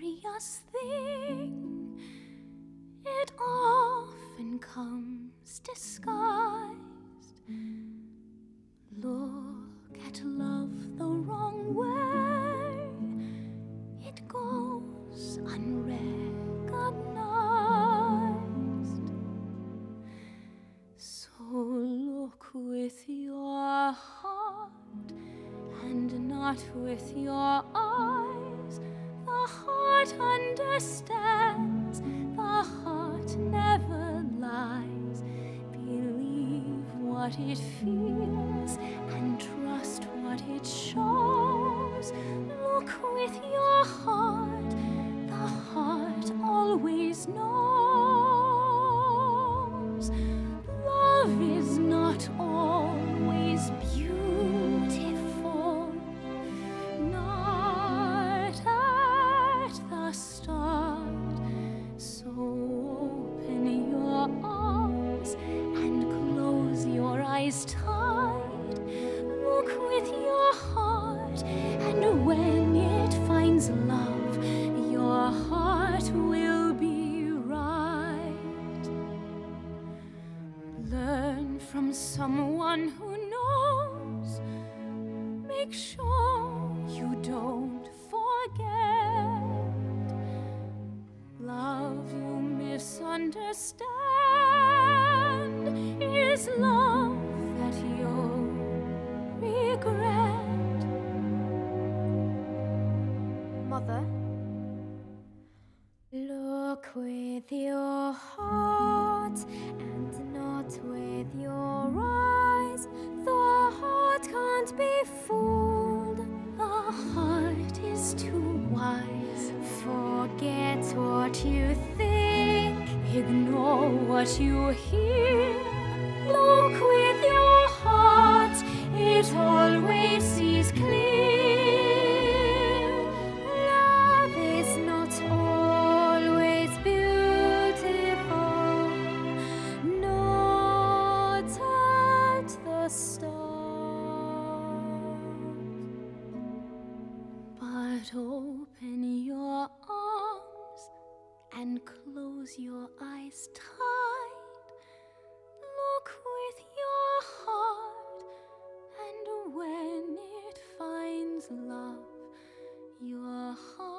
curious thing. It often comes disguised. Look at love the wrong way, it goes unrecognized. So look with your heart and not with your eyes. The heart understands, the heart never lies. Believe what it feels and trust what it shows. Look with your heart, the heart always knows. Love is not always beautiful, not at the start. So open your arms and close your eyes tight. Look with your heart, and when it finds love, your heart will be right. Learn from someone who knows. Make sure you don't forget. Love you misunderstand is love that you'll regret. Mother? Look with your heart and not with your eyes. The heart can't be fooled. The heart is too wise. Forget what you think. Ignore what you hear. Look with your heart, it always sees clear. Love is not always beautiful, not at the start. But open your arms and close your eyes tight. Look with your heart, and when it finds love, your heart